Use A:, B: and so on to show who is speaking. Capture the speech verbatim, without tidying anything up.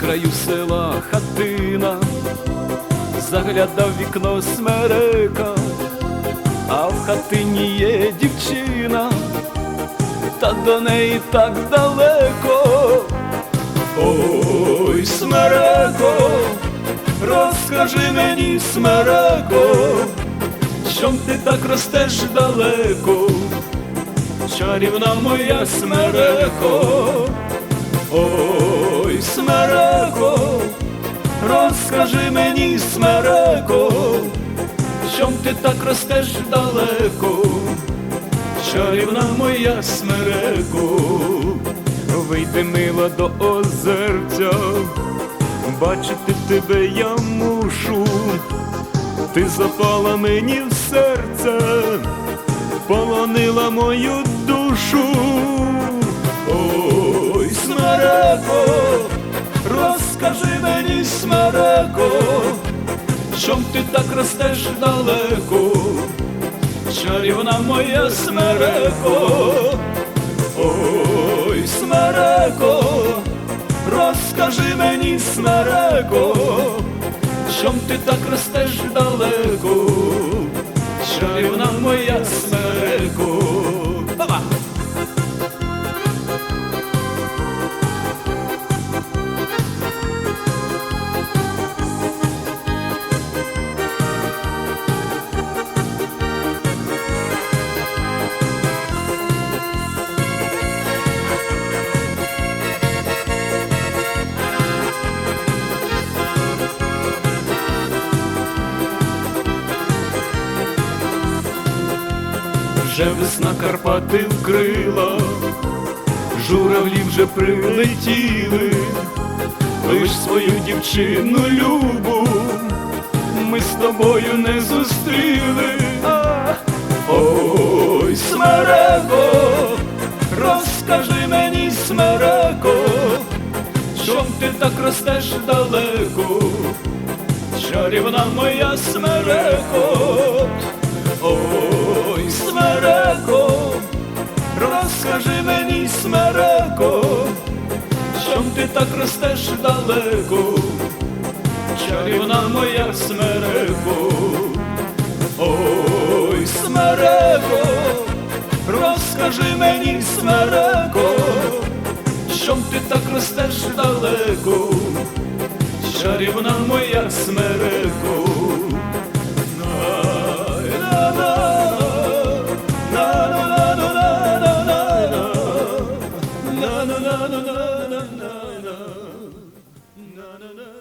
A: краю села хатина, заглядав вікно смерека, а в хатині є дівчина, та до неї так далеко. Ой, смереко, розкажи мені, смереко, чом ти так ростеш далеко, чарівна моя смереко. Ой, смереко, розкажи мені, смереко, чом ти так ростеш далеко, чарівна моя смереко. Вийди, мила, до озерця, бачити тебе я мушу, ти запала мені в серце, полонила мою душу. Ой, смереко, розкажи мені, смереко, чом ти так ростеш далеко, чарівна моя смереко. Ой, смереко, розкажи мені, смереко, чом ти так ростеш далеко, чарівна моя смереко. Баба! Вже весна Карпати вкрила, журавлі вже прилетіли, лиш свою дівчину любу ми з тобою не зустріли. Ой, смереко, розкажи мені, смереко, чом ти так ростеш далеко, чарівна моя смереко. Ой, смереко, розкажи мені, смереко, чом ти так ростеш далеко, чарівна моя смереко. Ой, смереко, розкажи мені, смереко, чом ти так ростеш далеко, чарівна моя смереко. Na na na na na na na na na na na